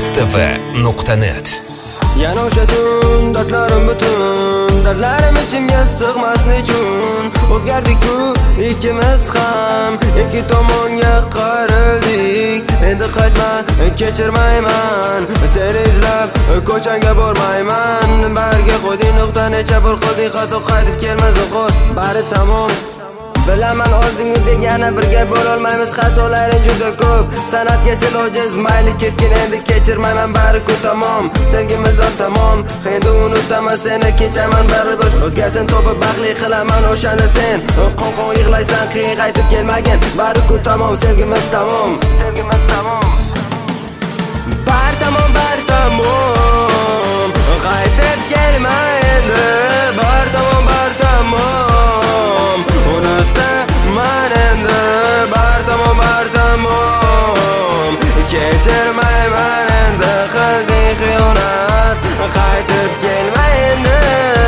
mustv.net. Yana o'sha tun, dardlarim butun, dardlarim ichimga sig'mas nechun. O'zgardik-ku ikkimiz ham, ikki tomonga qarildik. Endi qaytma, kechirmayman, seni izlab ko'changga bormayman. Barga qo'yding nuqta, necha bor qilding xato, qaytib kelmas oxir, bari tamom. Bilaman oldingi degani birga bo'lolmaymiz, xatolaring juda ko'p, san'atgacha ojiz, mayli ketgin endi kechirmayman, bari ku tamom. Sevgimiz ham tamom, endi unutaman seni, kechaman baribir. O'zgasini topib baxtli qilaman o'shani sen, qon yig'laysan, qiyin qaytib kelmagin, bari ku tamom, sevgimiz tamom, sevgimiz tamom. Bar tamom, bar tamom, qaytib kelma endi, bar tamom, bar tamom. Kechirmayman endi qilding xiyonat, qaytib kelma endi.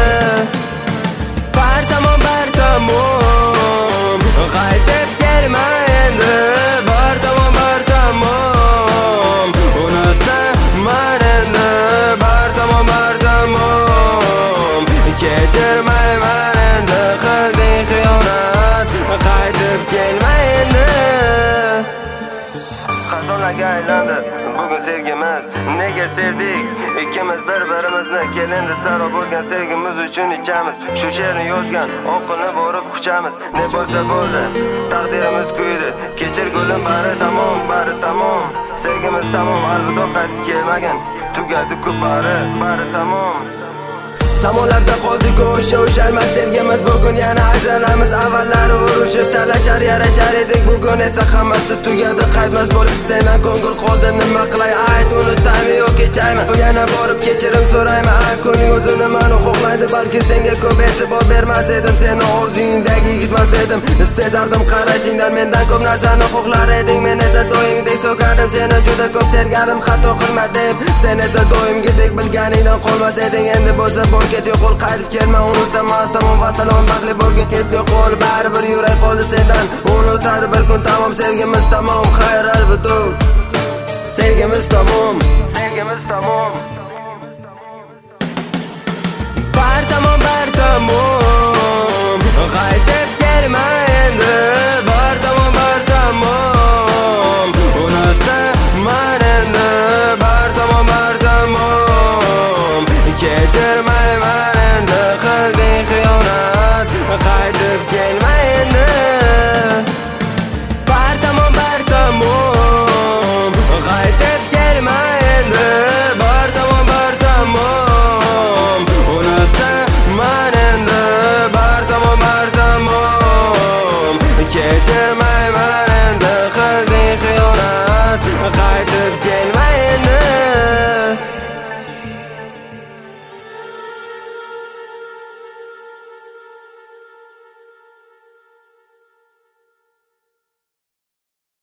Bar tamom, bar tamom, qaytib kelma endi. Bar tamom, bar tamom, unutaman endi. Bar tamom, bar tamom, kechirmayman endi qilding xiyonat, qaytib kelma endi. Xatolarga aylandi bugun sevgimiz, nega sevdik ikkimiz bir-birimizni, kelindi saro bo'lgan sevgimiz uchun ichamiz. Shu she'rni yozgan oqilni borib quchamiz, ne bo'lsa bo'ldi, taqdirimiz kuydi. Kechir gulim, bari tamom, bari tamom, sevgimiz tamom, alvido qaytib kelmagin, tugadi-ku bari tamom. Zamonlarda qoldik o'sha almas sevgimiz, bugun yana ajralamiz. Avvallari urushib talashar, yarashar edik, bugun esa hammasi tugadi, qaytmas bo'lib sendan ko'ngil qoldi. Nima qilay, ayt, unutaymi yoki kechaymi? Yana borib kechirim so'raymi? Ko'ngling o'zi nimani xohlaydi, balki senga ko'p e'tibor bermas edim, seni orzuyingdagi yigitmas edim. Sezardim qarashingdan mendan ko'p narsani xohlar eding, men esa doimgidek so'kardim seni, juda ko'p terganim, xato qilma deb. Sen esa doimgidek bilganingdan qolmas eding. Endi bo'lsa bor, ket yo'qol, qaytib kelma, unutaman, tamom, vassalom, baxtli bo'lgin, ket yo'qol, baribir yurak qoldi sendan, unutadi bir kun, tamom, sevgimiz tamom, xayr alvido, sevgimiz tamom, sevgimiz tamom. Bar tamom, bar tamom,